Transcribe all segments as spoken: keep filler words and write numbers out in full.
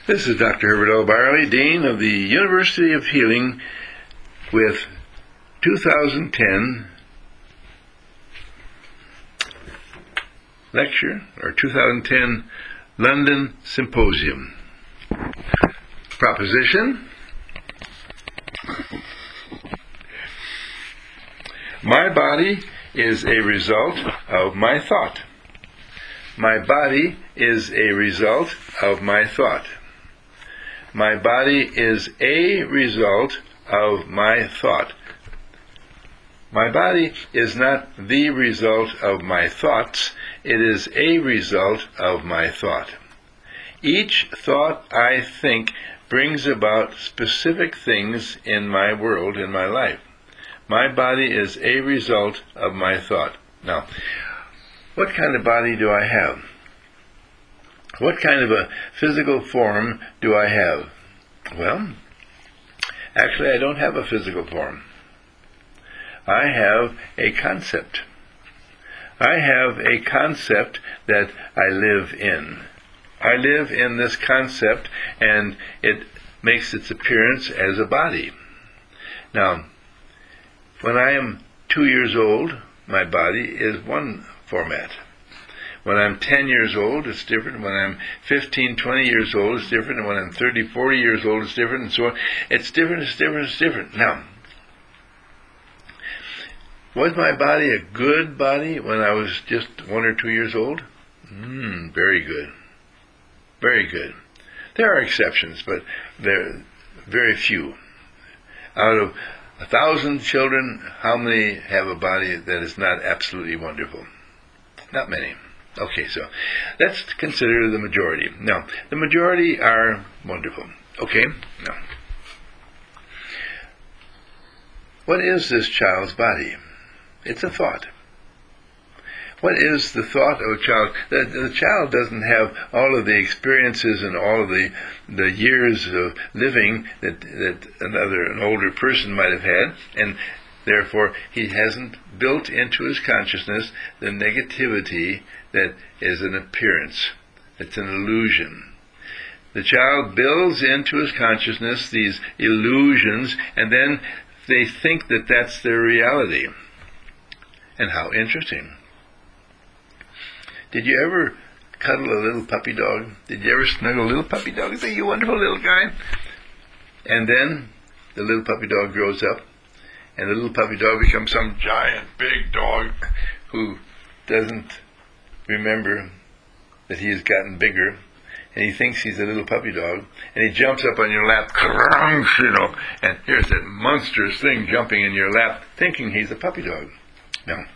This is Doctor Herbert L. Barley, Dean of the University of Healing, with two thousand ten lecture, or two thousand ten London Symposium. Proposition: my body is a result of my thought. My body is a result of my thought. My body is a result of my thought. My body is not the result of my thoughts. It is a result of my thought. Each thought I think brings about specific things in my world, in my life. My body is a result of my thought. Now, what kind of body do I have? What kind of a physical form do I have? Well, actually I don't have a physical form. I have a concept. I have a concept that I live in. I live in this concept, and it makes its appearance as a body. Now, when I am two years old, my body is one format. When I'm ten years old, it's different. When I'm fifteen, twenty years old, it's different. And when I'm thirty, forty years old, it's different, and so on. It's different, it's different, it's different. Now, was my body a good body when I was just one or two years old? Hmm, very good. Very good. There are exceptions, but they're very few. Out of a thousand children, how many have a body that is not absolutely wonderful? Not many. Okay, so let's consider the majority. Now, the majority are wonderful. Okay, now, what is this child's body? It's a thought. What is the thought of a child? The, the child doesn't have all of the experiences and all of the the years of living that that another an older person might have had, and therefore he hasn't built into his consciousness the negativity that is an appearance. It's an illusion. The child builds into his consciousness these illusions, and then they think that that's their reality. And how interesting. Did you ever cuddle a little puppy dog? Did you ever snuggle a little puppy dog and say, "You wonderful little guy"? And then the little puppy dog grows up, and the little puppy dog becomes some giant big dog who doesn't remember that he has gotten bigger, and he thinks he's a little puppy dog, and he jumps up on your lap, you know, and here's that monstrous thing jumping in your lap, thinking he's a puppy dog. Now,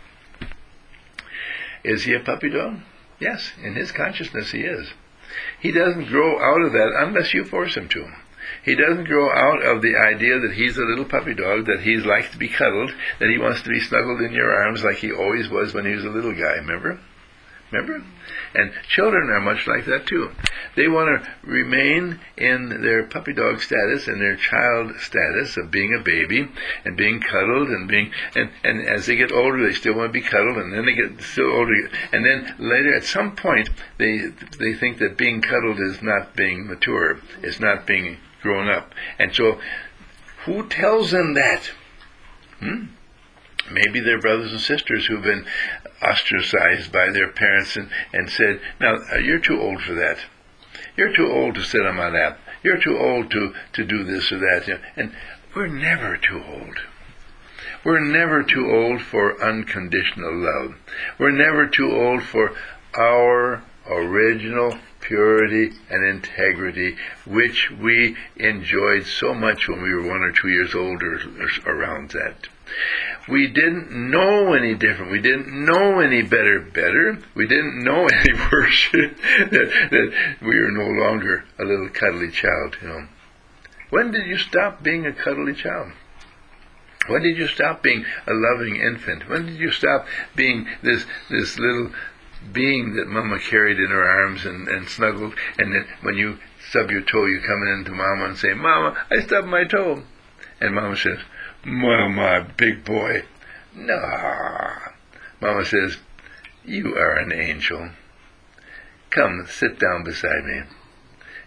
is he a puppy dog? Yes, in his consciousness he is. He doesn't grow out of that unless you force him to. He doesn't grow out of the idea that he's a little puppy dog, that he likes to be cuddled, that he wants to be snuggled in your arms like he always was when he was a little guy, remember? Remember? And children are much like that too. They want to remain in their puppy dog status and their child status of being a baby and being cuddled and being, and, and as they get older they still want to be cuddled, and then they get still older, and then later at some point they they think that being cuddled is not being mature, is not being grown up. And so who tells them that? Hmm? Maybe their brothers and sisters who've been ostracized by their parents and, and said, "Now, you're too old for that. You're too old to sit on my lap. You're too old to, to do this or that." And we're never too old. We're never too old for unconditional love. We're never too old for our original purity and integrity, which we enjoyed so much when we were one or two years old or, or around that. We didn't know any different. We didn't know any better better. We didn't know any worse that, that we were no longer a little cuddly child. You know. When did you stop being a cuddly child? When did you stop being a loving infant? When did you stop being this this little being that Mama carried in her arms and, and snuggled, and then when you stub your toe, you come in to Mama and say, "Mama, I stubbed my toe." And Mama says, "Well, my big boy." No. Mama says, "You are an angel. Come, sit down beside me.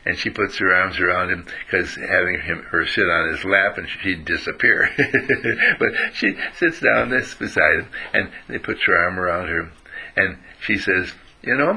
and she puts her arms around him, because having him her sit on his lap and she'd disappear. But she sits down this beside him, and they put her arm around her, and she says, you know,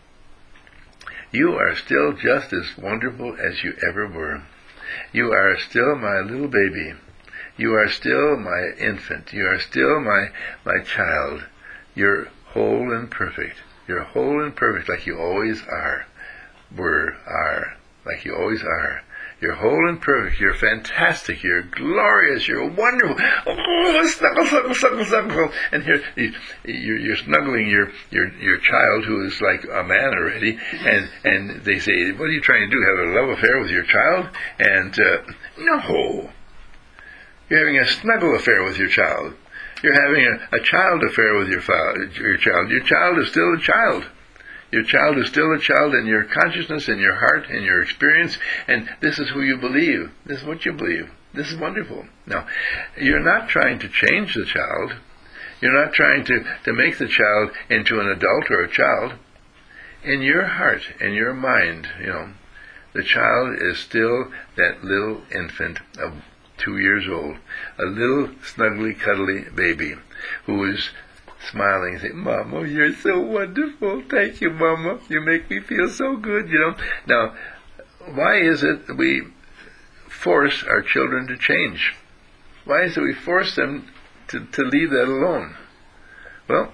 you are still just as wonderful as you ever were. You are still my little baby. You are still my infant. You are still my my child. You're whole and perfect. You're whole and perfect, like you always are. Were, are, like you always are. You're whole and perfect. You're fantastic. You're glorious. You're wonderful. Oh, snuggle, snuggle, snuggle, snuggle. And here you're, you're snuggling your, your your child, who is like a man already. And and they say, "What are you trying to do? Have a love affair with your child?" And uh, no, you're having a snuggle affair with your child. You're having a, a child affair with your, your child. Your child is still a child. Your child is still a child in your consciousness, in your heart, in your experience, and this is who you believe. This is what you believe. This is wonderful. Now, you're not trying to change the child. You're not trying to, to make the child into an adult or a child. In your heart, in your mind, you know, the child is still that little infant of two years old, a little snuggly, cuddly baby who is smiling and saying, "Mama, you're so wonderful. Thank you, Mama. You make me feel so good," you know. Now, why is it that we force our children to change? Why is it we force them to, to leave that alone? Well,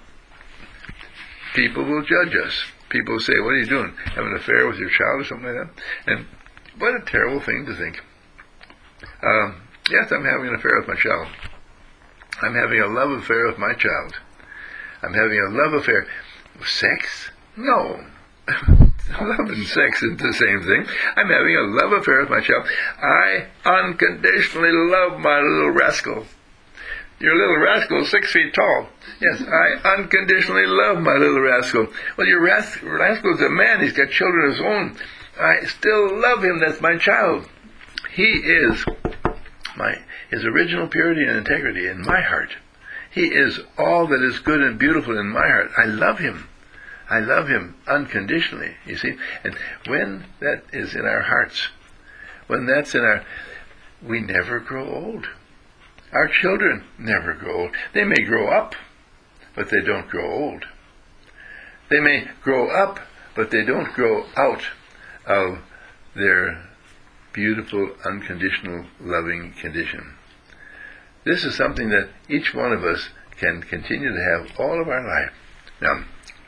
people will judge us. People will say, "What are you doing? Having an affair with your child," or something like that? And what a terrible thing to think. Um, yes, I'm having an affair with my child. I'm having a love affair with my child. I'm having a love affair. Sex? No. Love and sex is the same thing. I'm having a love affair with my child. I unconditionally love my little rascal. Your little rascal is six feet tall. Yes, I unconditionally love my little rascal. Well, your ras- rascal is a man. He's got children of his own. I still love him. That's my child. He is my his original purity and integrity in my heart. He is all that is good and beautiful in my heart. I love him. I love him unconditionally, you see. And when that is in our hearts, when that's in our, we never grow old. Our children never grow old. They may grow up, but they don't grow old. They may grow up, but they don't grow out of their beautiful, unconditional, loving condition. This is something that each one of us can continue to have all of our life. Now,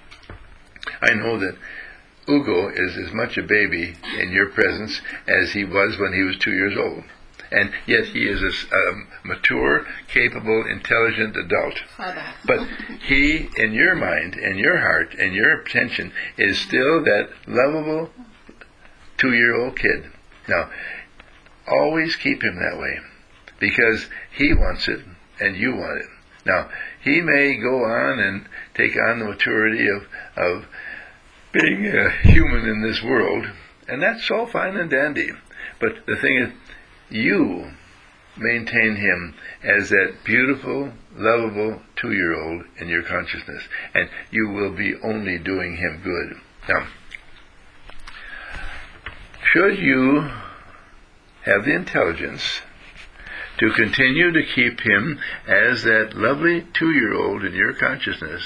I know that Ugo is as much a baby in your presence as he was when he was two years old. And yet he is a um, mature, capable, intelligent adult. But he, in your mind, in your heart, in your attention, is still that lovable two-year-old kid. Now, always keep him that way, because he wants it and you want it. Now, he may go on and take on the maturity of, of being a human in this world, and that's all fine and dandy. But the thing is, you maintain him as that beautiful, lovable two-year-old in your consciousness, and you will be only doing him good. Now, should you have the intelligence to continue to keep him as that lovely two-year-old in your consciousness,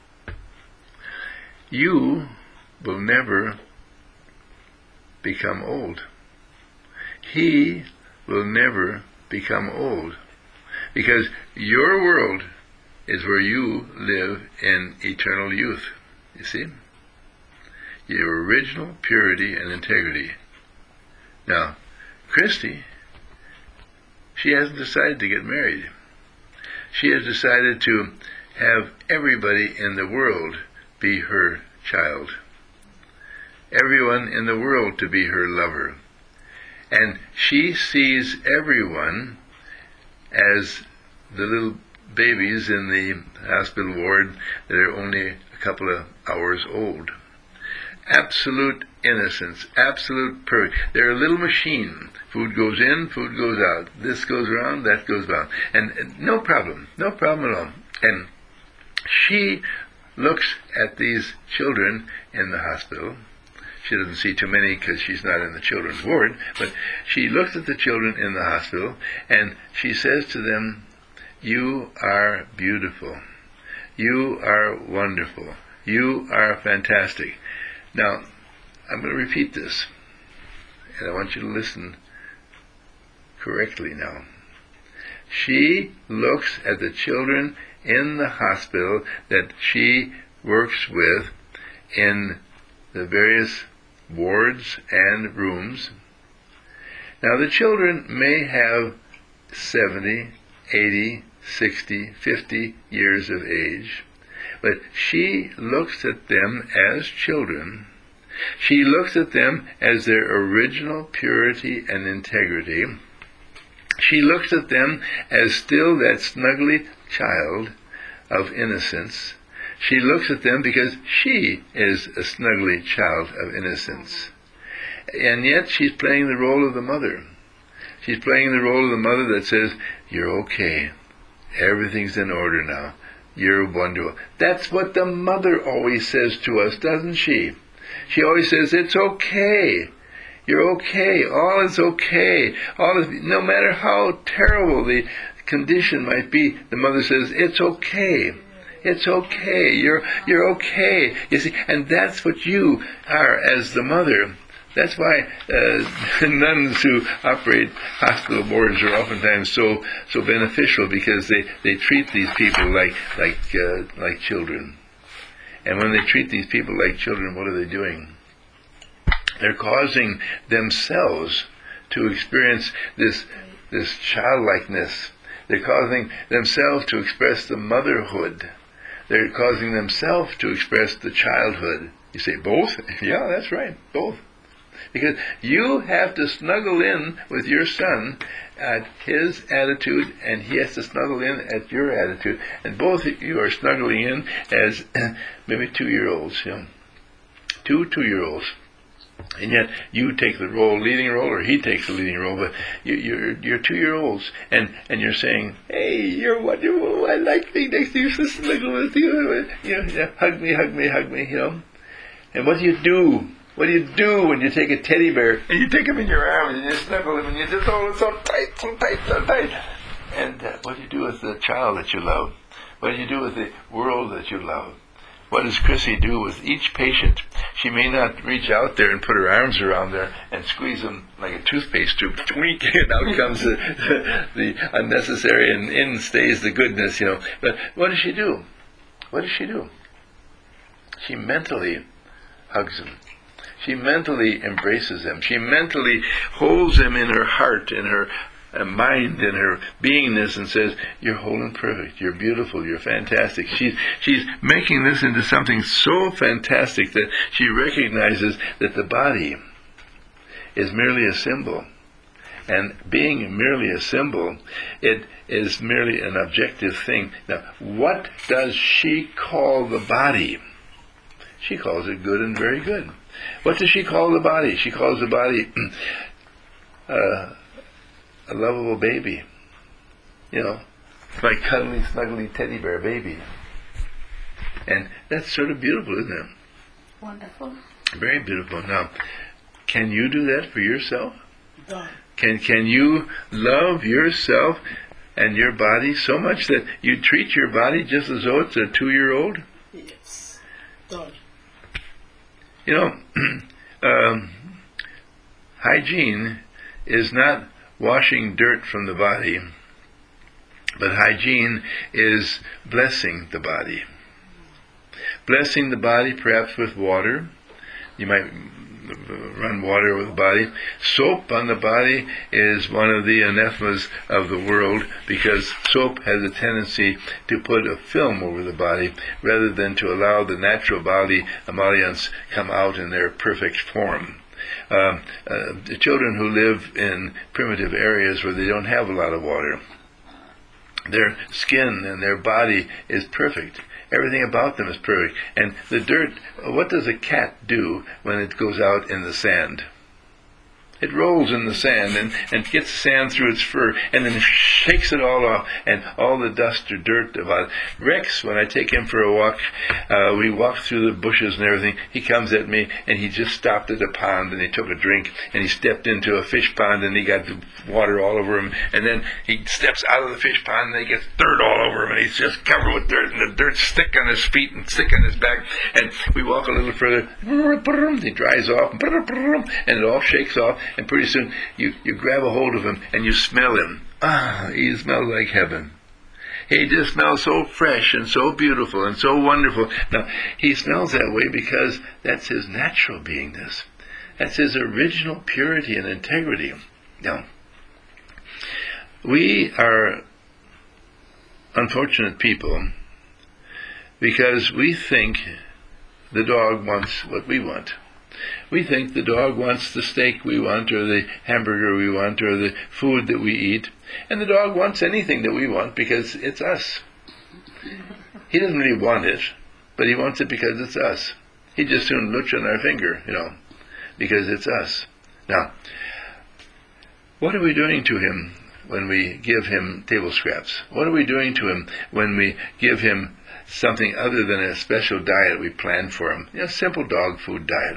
you will never become old. He will never become old, because your world is where you live in eternal youth, you see? Your original purity and integrity. Now, Christy, she hasn't decided to get married. She has decided to have everybody in the world be her child. Everyone in the world to be her lover. And she sees everyone as the little babies in the hospital ward that are only a couple of hours old. Absolute innocence, absolute purity. They're a little machine. Food goes in, food goes out. This goes around, that goes around. And, and no problem, no problem at all. And she looks at these children in the hospital. She doesn't see too many because she's not in the children's ward, but she looks at the children in the hospital and she says to them, "You are beautiful. You are wonderful. You are fantastic." Now, I'm going to repeat this, and I want you to listen correctly now. She looks at the children in the hospital that she works with in the various wards and rooms. Now, the children may have seventy, eighty, sixty, fifty years of age, but she looks at them as children. She looks at them as their original purity and integrity. She looks at them as still that snuggly child of innocence. She looks at them because she is a snuggly child of innocence. And yet she's playing the role of the mother. She's playing the role of the mother that says, "You're okay. Everything's in order now. You're wonderful." That's what the mother always says to us, doesn't she? She always says, "It's okay. You're okay. All is okay. All is, no matter how terrible the condition might be," the mother says, "It's okay. It's okay. You're you're okay." You see, and that's what you are as the mother. That's why uh, nuns who operate hospital wards are oftentimes so so beneficial, because they, they treat these people like like uh, like children. And when they treat these people like children, what are they doing? They're causing themselves to experience this this childlikeness. They're causing themselves to express the motherhood. They're causing themselves to express the childhood. You say, both? Yeah, that's right, both. Because you have to snuggle in with your son at his attitude, and he has to snuggle in at your attitude, and both of you are snuggling in as maybe two-year-olds, you know, two two-year-olds. And yet you take the role, leading role, or he takes the leading role, but you, you're you're two-year-olds, and, and you're saying, "Hey, you're wonderful, I like being next to you, so snuggle with you, you know, yeah, hug me, hug me, hug me," you know. And what do you do? What do you do when you take a teddy bear and you take him in your arms and you snuggle him and you just hold him so tight, so tight, so tight? And uh, what do you do with the child that you love? What do you do with the world that you love? What does Chrissy do with each patient? She may not reach out there and put her arms around there and squeeze them like a toothpaste tube. Tweak, and out comes the, the unnecessary, and in stays the goodness, you know. But what does she do? What does she do? She mentally hugs him. She mentally embraces him. She mentally holds him in her heart, in her uh, mind, in her beingness, and says, "You're whole and perfect. You're beautiful. You're fantastic." She's she's making this into something so fantastic that she recognizes that the body is merely a symbol. And being merely a symbol, it is merely an objective thing. Now, what does she call the body? She calls it good and very good. What does she call the body? She calls the body uh, a lovable baby. You know, my cuddly, snuggly teddy bear baby. And that's sort of beautiful, isn't it? Wonderful. Very beautiful. Now, can you do that for yourself? Done. Can can you love yourself and your body so much that you treat your body just as though it's a two-year-old? Yes. Done. You know, um, hygiene is not washing dirt from the body, but hygiene is blessing the body. Blessing the body perhaps with water. You might run water over the body. Soap on the body is one of the anathemas of the world, because soap has a tendency to put a film over the body rather than to allow the natural body emollients come out in their perfect form. Uh, uh, the children who live in primitive areas where they don't have a lot of water, their skin and their body is perfect. Everything about them is perfect. And the dirt, what does a cat do when it goes out in the sand? it rolls in the sand and, and gets the sand through its fur and then shakes it all off and all the dust or dirt about it. Rex, when I take him for a walk, uh, we walk through the bushes and everything, he comes at me and he just stopped at a pond and he took a drink and he stepped into a fish pond and he got the water all over him, and then he steps out of the fish pond and he gets dirt all over him and he's just covered with dirt and the dirt's thick on his feet and thick on his back, and we walk a little further, he dries off and it all shakes off, and pretty soon you, you grab a hold of him and you smell him. Ah, he smells like heaven. He just smells so fresh and so beautiful and so wonderful. Now, he smells that way because that's his natural beingness. That's his original purity and integrity. Now, we are unfortunate people because we think the dog wants what we want. We think the dog wants the steak we want, or the hamburger we want, or the food that we eat. And the dog wants anything that we want because it's us. He doesn't really want it, but he wants it because it's us. He'd just soon lurch on our finger, you know, because it's us. Now, what are we doing to him when we give him table scraps? What are we doing to him when we give him something other than a special diet we planned for him? You know, simple dog food diet.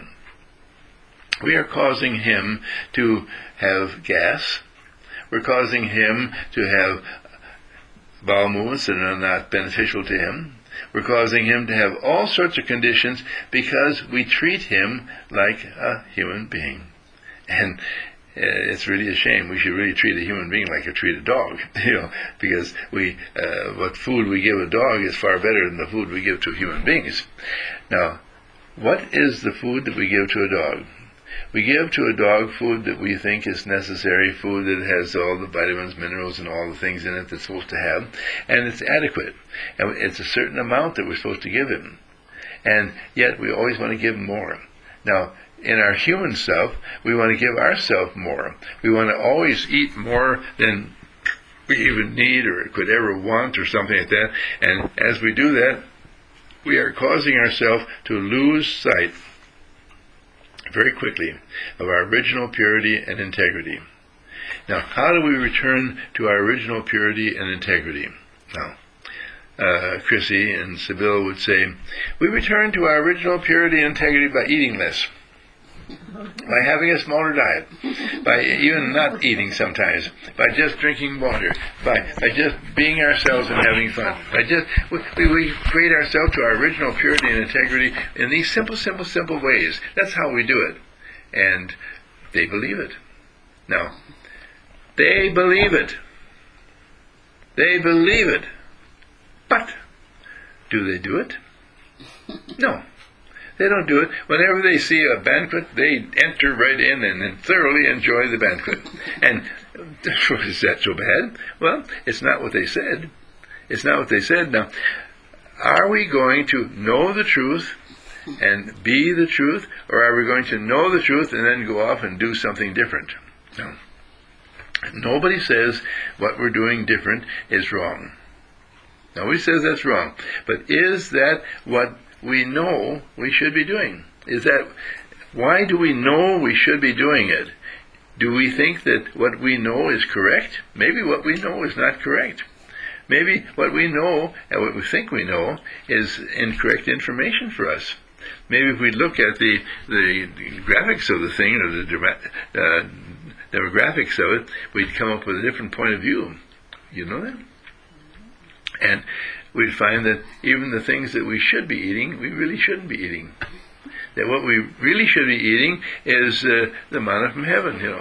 We are causing him to have gas. We're causing him to have bowel movements that are not beneficial to him. We're causing him to have all sorts of conditions because we treat him like a human being. And uh, it's really a shame. We should really treat a human being like we treat a dog, you know, because we, uh, what food we give a dog is far better than the food we give to human beings. Now, what is the food that we give to a dog? We give to a dog food that we think is necessary, food that has all the vitamins, minerals, and all the things in it that's supposed to have, and it's adequate. And it's a certain amount that we're supposed to give him. And yet we always want to give more. Now, in our human self, we want to give ourselves more. We want to always eat more than we even need or could ever want or something like that. And as we do that, we are causing ourselves to lose sight very quickly of our original purity and integrity. Now, how do we return to our original purity and integrity? Now, uh, Chrissy and Sibyl would say, we return to our original purity and integrity by eating less, by having a smaller diet, by even not eating sometimes, by just drinking water, by, by just being ourselves and having fun. By just we, we create ourselves to our original purity and integrity in these simple, simple, simple ways. That's how we do it. And they believe it. Now, they believe it. They believe it. But do they do it? No. They don't do it. Whenever they see a banquet, they enter right in and, and thoroughly enjoy the banquet. And is that so bad? Well, it's not what they said. It's not what they said. Now, are we going to know the truth and be the truth, or are we going to know the truth and then go off and do something different? No. Nobody says what we're doing different is wrong. Nobody says that's wrong. But is that what we know we should be doing? Is that, why do we know we should be doing it? Do we think that what we know is correct? Maybe what we know is not correct. Maybe what we know and what we think we know is incorrect information for us. Maybe if we look at the, the, the graphics of the thing, or the uh, demographics of it, we'd come up with a different point of view. You know that? And we'd find that even the things that we should be eating, we really shouldn't be eating. That what we really should be eating is uh, the manna from heaven, you know.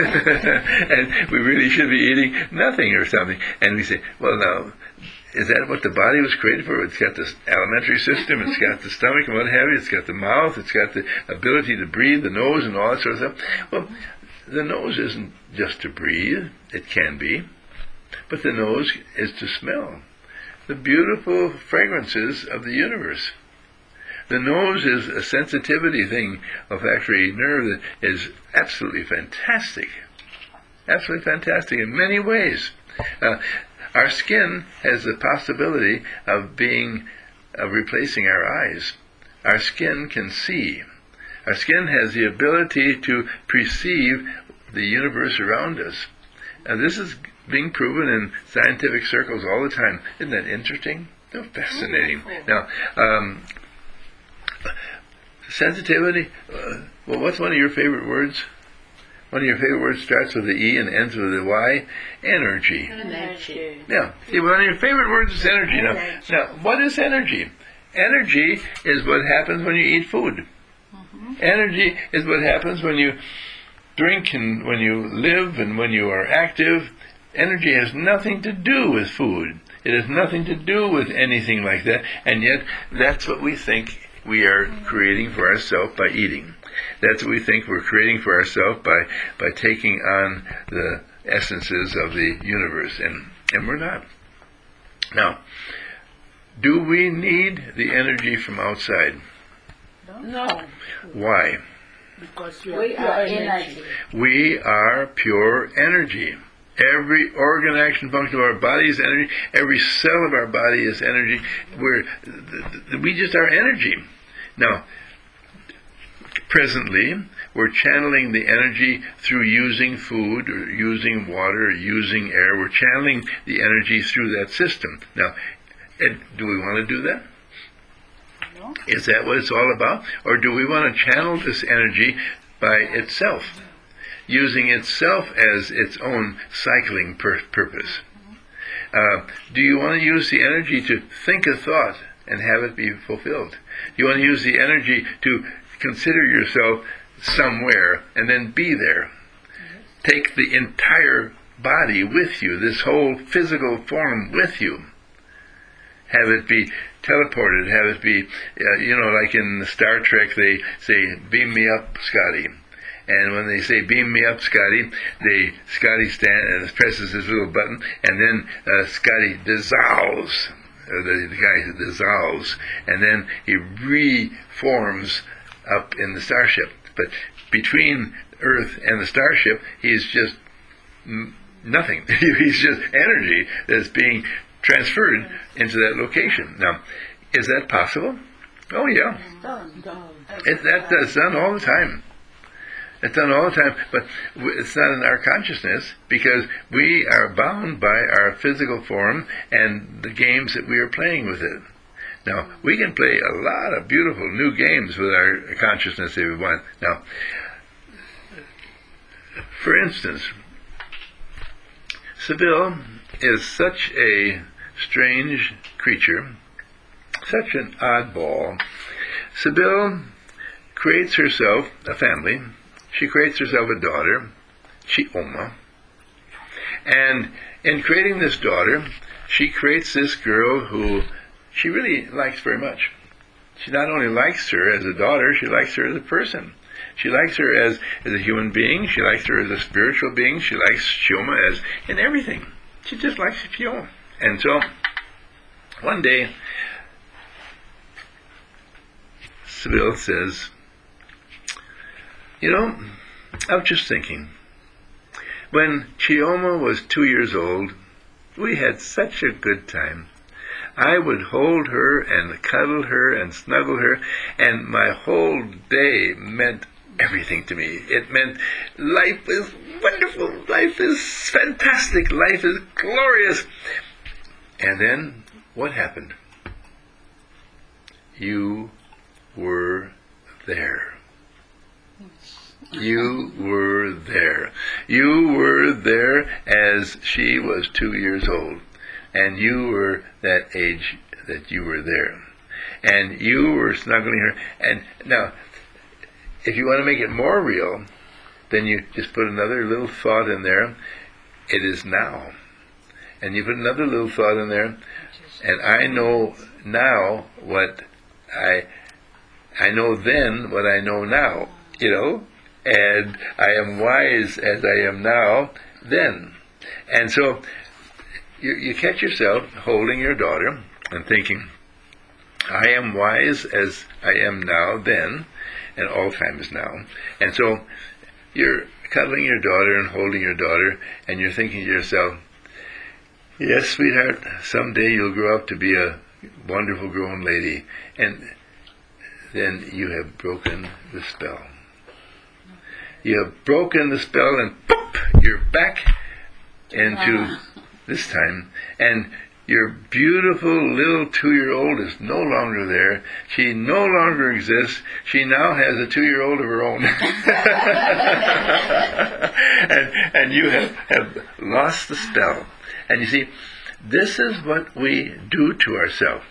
And we really should be eating nothing or something. And we say, well, now, is that what the body was created for? It's got this alimentary system, it's got the stomach and what have you, it's got the mouth, it's got the ability to breathe, the nose and all that sort of stuff. Well, the nose isn't just to breathe. It can be. But the nose is to smell the beautiful fragrances of the universe. The nose is a sensitivity thing, olfactory nerve, that is absolutely fantastic. Absolutely fantastic in many ways. Uh, our skin has the possibility of being, of replacing our eyes. Our skin can see. Our skin has the ability to perceive the universe around us. And this is being proven in scientific circles all the time. Isn't that interesting? So fascinating. Now, um, sensitivity, uh, well, what's one of your favorite words? One of your favorite words starts with the E and ends with the Y. Energy. Energy. Yeah. See, one of your favorite words is energy. Now, now, what is energy? Energy is what happens when you eat food. Mm-hmm. Energy is what happens when you drink and when you live and when you are active. Energy has nothing to do with food. It has nothing to do with anything like that, and yet that's what we think we are creating for ourselves by eating. That's what we think we're creating for ourselves by, by taking on the essences of the universe, and, and we're not. Now, do we need the energy from outside? No. Why? Because We we are are energy. energy. We are pure energy. Every organ, action, function of our body is energy. Every cell of our body is energy. We're, we just are energy. Now, presently, we're channeling the energy through using food or using water or using air. We're channeling the energy through that system. Now, Ed, do we want to do that? No. Is that what it's all about? Or do we want to channel this energy by itself, using itself as its own cycling pur- purpose? Uh, do you want to use the energy to think a thought and have it be fulfilled? Do you want to use the energy to consider yourself somewhere and then be there? Take the entire body with you, this whole physical form with you. Have it be teleported, have it be, uh, you know, like in Star Trek, they say, beam me up, Scotty. And when they say, beam me up, Scotty, they, Scotty stand, and presses his little button, and then uh, Scotty dissolves. Uh, the, the guy dissolves, and then he reforms up in the starship. But between Earth and the starship, he's just n- nothing. He's just energy that's being transferred into that location. Now, is that possible? Oh, yeah. Done. Done. It, that, that's done all the time. It's done all the time, but it's not in our consciousness because we are bound by our physical form and the games that we are playing with it. Now, we can play a lot of beautiful new games with our consciousness if we want. Now, for instance, Sybil is such a strange creature, such an oddball. Sybil creates herself a family. She creates herself a daughter, Chioma. And in creating this daughter, she creates this girl who she really likes very much. She not only likes her as a daughter, she likes her as a person. She likes her as, as a human being. She likes her as a spiritual being. She likes Chioma as in everything. She just likes Chioma. And so, one day, Sybil says, you know, I was just thinking, when Chioma was two years old, we had such a good time. I would hold her and cuddle her and snuggle her, and my whole day meant everything to me. It meant life is wonderful, life is fantastic, life is glorious. And then, what happened? You were there. You were there. You were there as she was two years old. And you were that age that you were there. And you were snuggling her. And now, if you want to make it more real, then you just put another little thought in there. It is now. And you put another little thought in there. And I know now what I, I know then what I know now. You know? And I am wise as I am now then. And so, You, you catch yourself holding your daughter and thinking, I am wise as I am now then, and all time is now. And so you're cuddling your daughter and holding your daughter, and you're thinking to yourself, yes, sweetheart, someday you'll grow up to be a wonderful grown lady. And then you have broken the spell. You have broken the spell, and you're back into this time, and your beautiful little two-year-old is no longer there. She no longer exists. She now has a two-year-old of her own. and, and you have, have lost the spell. And you see, this is what we do to ourselves.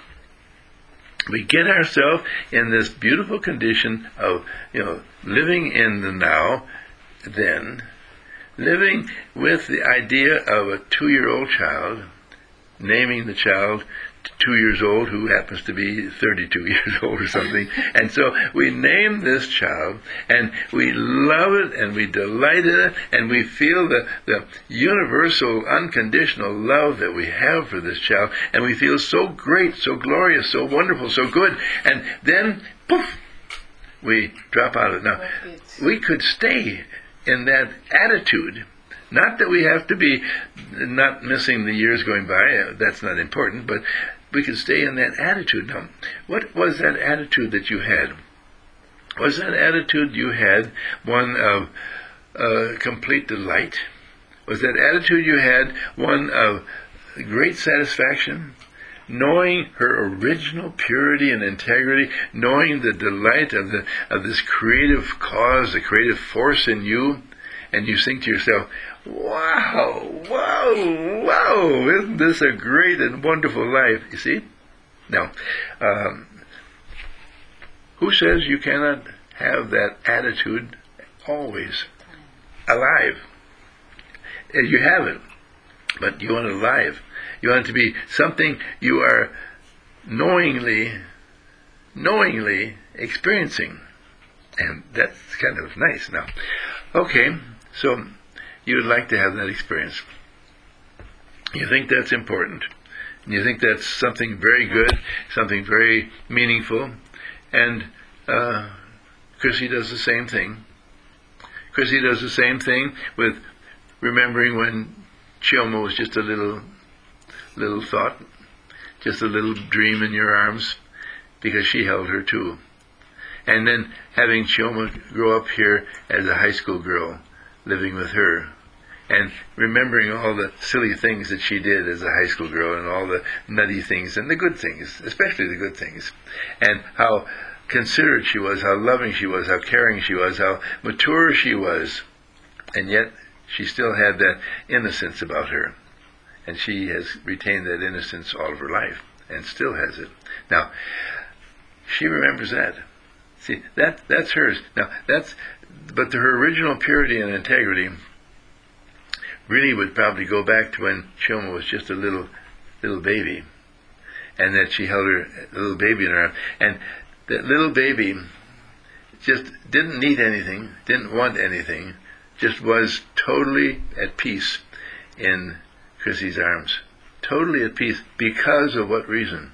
We get ourselves in this beautiful condition of, you know, living in the now, then, living with the idea of a two-year-old child, naming the child two years old who happens to be thirty-two years old or something. And so we name this child, and we love it, and we delight in it, and we feel the, the universal, unconditional love that we have for this child, and we feel so great, so glorious, so wonderful, so good. And then, poof, we drop out of it. Now, we could stay in that attitude. Not that we have to be not missing the years going by, that's not important, but we could stay in that attitude. Now, what was that attitude that you had? Was that attitude you had one of uh, complete delight? Was that attitude you had one of great satisfaction? Knowing her original purity and integrity, knowing the delight of the of this creative cause, the creative force in you, and you think to yourself, wow, wow, wow, isn't this a great and wonderful life? You see? Now, um, who says you cannot have that attitude always alive? You have it, but you want it alive. You want it to be something you are knowingly, knowingly experiencing. And that's kind of nice. Now, okay, so you would like to have that experience. You think that's important. And you think that's something very good, something very meaningful. And uh, Chrissy does the same thing. Chrissy does the same thing with remembering when Chioma was just a little, little thought, just a little dream in your arms, because she held her too. And then having Chioma grow up here as a high school girl, living with her, and remembering all the silly things that she did as a high school girl, and all the nutty things, and the good things, especially the good things, and how considerate she was, how loving she was, how caring she was, how mature she was, and yet she still had that innocence about her, and she has retained that innocence all of her life, and still has it. Now, she remembers that. See, that that's hers. Now, that's, but to her original purity and integrity really would probably go back to when Chioma was just a little, little baby, and that she held her little baby in her arms, and that little baby just didn't need anything, didn't want anything, just was totally at peace in Chrissy's arms. Totally at peace. Because of what reason?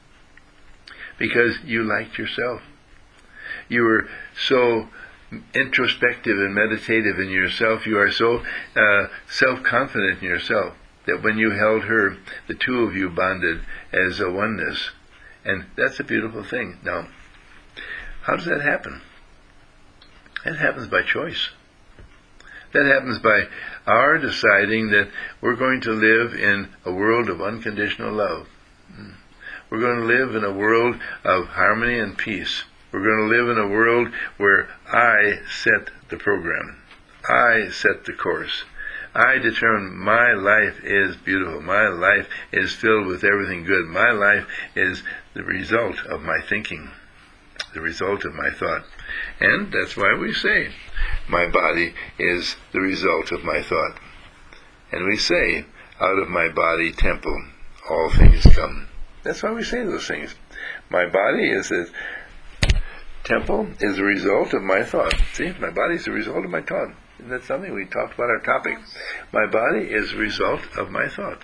Because you liked yourself. You were so introspective and meditative in yourself. You are so uh, self-confident in yourself that when you held her, the two of you bonded as a oneness. And that's a beautiful thing. Now, how does that happen? That happens by choice. That happens by our deciding that we're going to live in a world of unconditional love. We're going to live in a world of harmony and peace. We're going to live in a world where I set the program. I set the course. I determine my life is beautiful. My life is filled with everything good. My life is the result of my thinking, the result of my thought. And that's why we say, my body is the result of my thought. And we say, out of my body temple, all things come. That's why we say those things. My body is a temple, is a result of my thought. See, my body is the result of my thought. Isn't that something? We talked about our topic. My body is a result of my thought.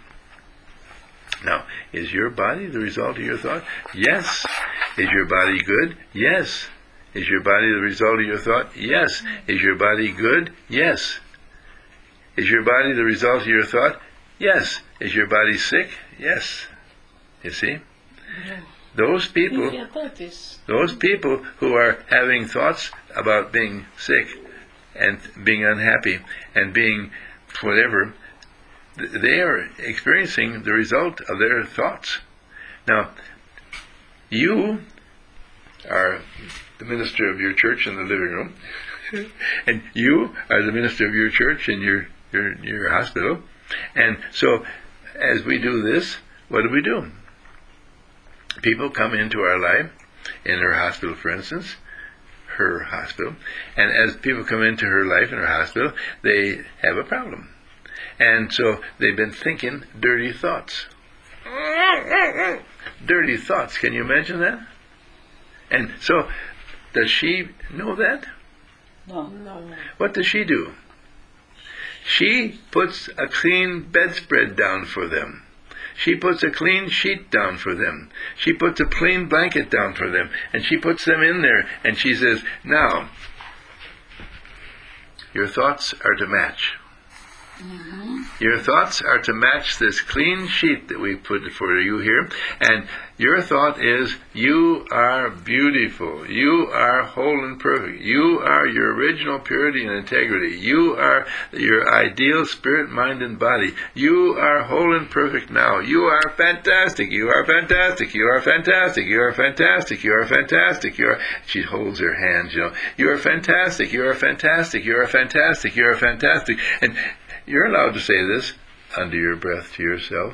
Now, is your body the result of your thought? Yes. Is your body good? Yes. Is your body the result of your thought? Yes. Is your body good? Yes. Is your body the result of your thought? Yes. Is your body sick? Yes. You see? Those people, those people who are having thoughts about being sick and being unhappy and being whatever, th- they are experiencing the result of their thoughts. Now, you are the minister of your church in the living room, and you are the minister of your church in your, your, your hospital. And so, as we do this, what do we do? People come into our life, in her hospital, for instance, her hospital, and as people come into her life in her hospital, they have a problem. And so they've been thinking dirty thoughts. Dirty thoughts, can you imagine that? And so, does she know that? No. No. What does she do? She puts a clean bedspread down for them. She puts a clean sheet down for them. She puts a clean blanket down for them. And she puts them in there. And she says, now, your thoughts are to match. Mm-hmm. Your thoughts are to match this clean sheet that we put for you here. And your thought is, you are beautiful. You are whole and perfect. You are your original purity and integrity. You are your ideal spirit, mind, and body. You are whole and perfect now. You are fantastic. You are fantastic. You are fantastic. You are fantastic. You are fantastic. You are. She holds her hands, you know. You are fantastic. You are fantastic. You are fantastic. You are fantastic. And you're allowed to say this under your breath to yourself.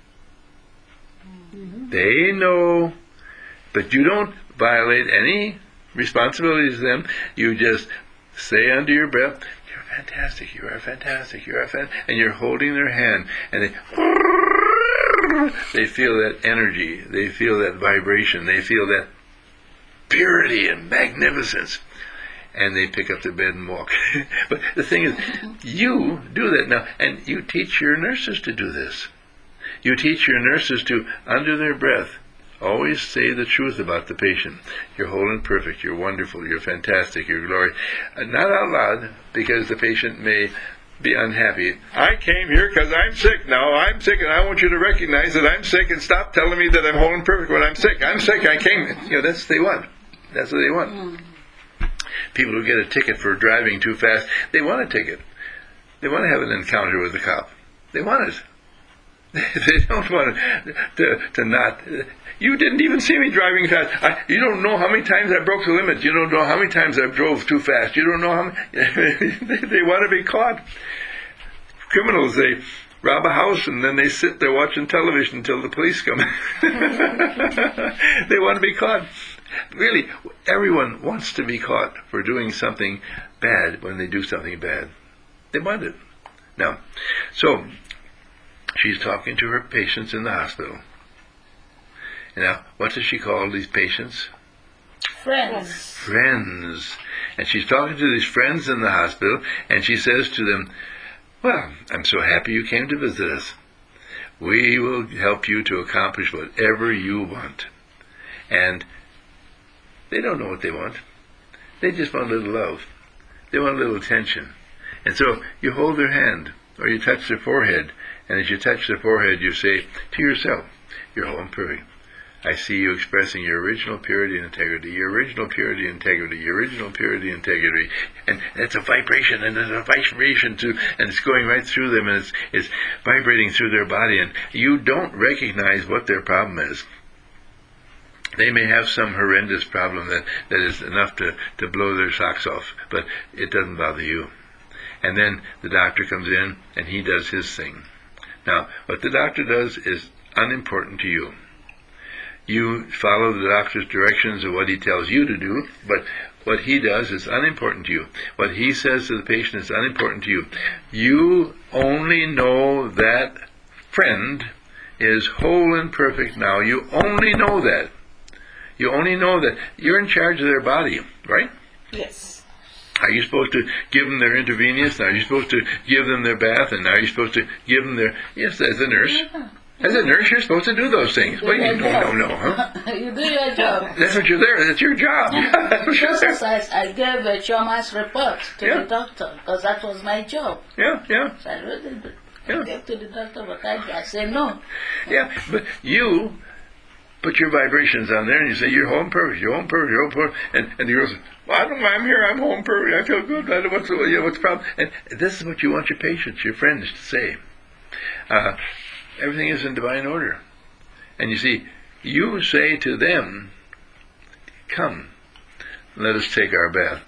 Mm-hmm. They know, but you don't violate any responsibilities to them. You just say under your breath, you're fantastic, you are fantastic, you are fantastic, and you're holding their hand, and they they feel that energy, they feel that vibration, they feel that purity and magnificence. And they pick up the bed and walk. But the thing is, you do that now, and you teach your nurses to do this. You teach your nurses to, under their breath, always say the truth about the patient. You're whole and perfect, you're wonderful, you're fantastic, you're glorious. And not out loud, because the patient may be unhappy. I came here because I'm sick now. I'm sick, and I want you to recognize that I'm sick, and stop telling me that I'm whole and perfect when I'm sick. I'm sick, I came. You know, that's what they want. That's what they want. Mm. People who get a ticket for driving too fast, they want a ticket. They want to have an encounter with the cop. They want it. They don't want to, to, to not. You didn't even see me driving fast. I, you don't know how many times I broke the limit. You don't know how many times I drove too fast. You don't know how many. they, they want to be caught. Criminals, they rob a house and then they sit there watching television until the police come. They want to be caught. Really, everyone wants to be caught for doing something bad when they do something bad. They want it. Now, so, she's talking to her patients in the hospital. Now, what does she call these patients? Friends. Friends. And she's talking to these friends in the hospital, and she says to them, well, I'm so happy you came to visit us. We will help you to accomplish whatever you want. And they don't know what they want. They just want a little love. They want a little attention. And so you hold their hand, or you touch their forehead, and as you touch their forehead, you say to yourself, you're whole and perfect. I see you expressing your original purity and integrity, your original purity and integrity, your original purity and integrity. And it's a vibration, and it's a vibration too, and it's going right through them, and it's, it's vibrating through their body, and you don't recognize what their problem is. They may have some horrendous problem that, that is enough to, to blow their socks off, but it doesn't bother you. And then the doctor comes in, and he does his thing. Now, what the doctor does is unimportant to you. You follow the doctor's directions of what he tells you to do, but what he does is unimportant to you. What he says to the patient is unimportant to you. You only know that friend is whole and perfect now. You only know that. You only know that you're in charge of their body, right? Yes. Are you supposed to give them their intravenous? Are you supposed to give them their bath? And are you supposed to give them their... Yes, as a nurse. Yeah. As a nurse, you're supposed to do those things. Well, you no, no, no, huh? You do your job. That's what you're there. That's your job. Yeah, that's what you're there. I, I gave a trauma's report to Yeah. the doctor because that was my job. Yeah, yeah, So I really did. Yeah. I gave to the doctor, but I, I said no. yeah. But you put your vibrations on there, and you say, you're home perfect, you're home perfect, you're home perfect. And, and the girl says, well, I don't know, I'm here, I'm home perfect, I feel good, I don't, what's, the, you know, what's the problem? And this is what you want your patients, your friends to say. Uh, everything is in divine order. And you see, you say to them, come, let us take our bath.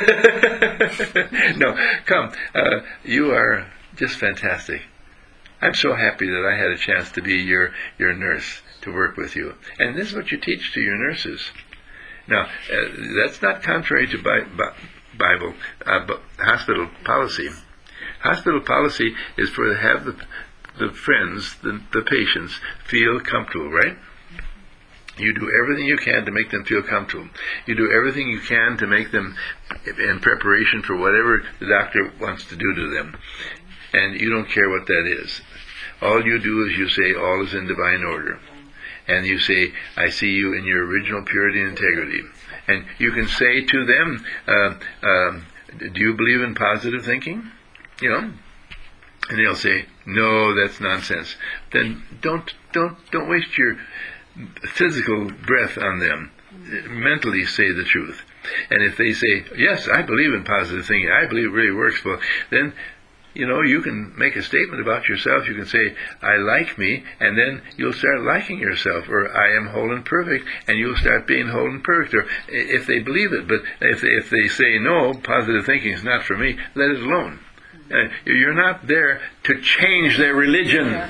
No, come, uh, you are just fantastic. I'm so happy that I had a chance to be your, your nurse, to work with you. And this is what you teach to your nurses. Now, uh, that's not contrary to Bi- Bi- Bible, uh, hospital policy. Hospital policy is for to have the, the friends, the, the patients, feel comfortable, right? You do everything you can to make them feel comfortable. You do everything you can to make them in preparation for whatever the doctor wants to do to them. And you don't care what that is. All you do is you say, all is in divine order. And you say, I see you in your original purity and integrity. And you can say to them, uh, uh, do you believe in positive thinking? You know? And they'll say, no, that's nonsense. Then don't, don't, don't waste your physical breath on them. Mentally say the truth. And if they say, yes, I believe in positive thinking, I believe it really works, well, then, you know, you can make a statement about yourself. You can say, I like me, and then you'll start liking yourself, or I am whole and perfect, and you'll start being whole and perfect, or if they believe it. But if they, if they say, no, positive thinking is not for me, let it alone. Uh, you're not there to change their religion.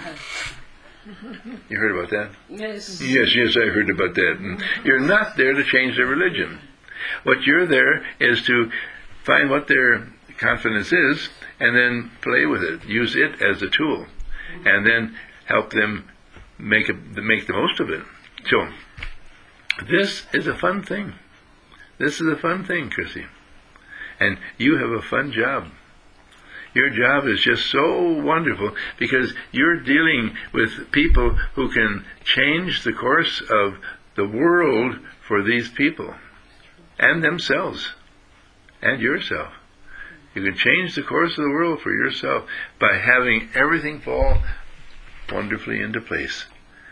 You heard about that? Yes. Yes, yes, I heard about that. And you're not there to change their religion. What you're there is to find what their confidence is, and then play with it. Use it as a tool, and then help them make a, make the most of it. So, this is a fun thing. This is a fun thing, Chrissy. And you have a fun job. Your job is just so wonderful because you're dealing with people who can change the course of the world for these people and themselves and yourself. You can change the course of the world for yourself by having everything fall wonderfully into place.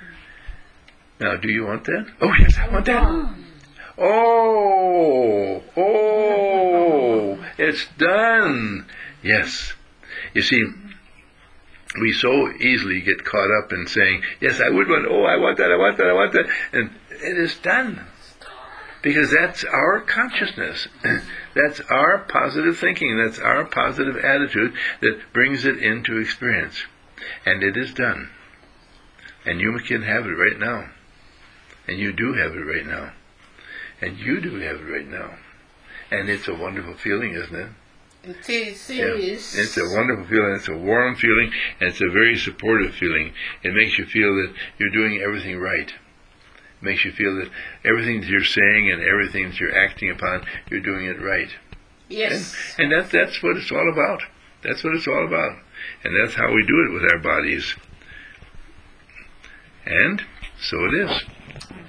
Now, do you want that? Oh, yes, I want that. Oh, oh, it's done. Yes. You see, we so easily get caught up in saying, yes, I would want, oh, I want that, I want that, I want that. And it is done. Because that's our consciousness. That's our positive thinking. That's our positive attitude that brings it into experience. And it is done. And you can have it right now. And you do have it right now. And you do have it right now. And it's a wonderful feeling, isn't it? It is. It Yeah. is. It's a wonderful feeling. It's a warm feeling. And it's a very supportive feeling. It makes you feel that you're doing everything right. It makes you feel that everything that you're saying and everything that you're acting upon, you're doing it right. Yes. And, and that, that's what it's all about. That's what it's all about. And that's how we do it with our bodies. And so it is.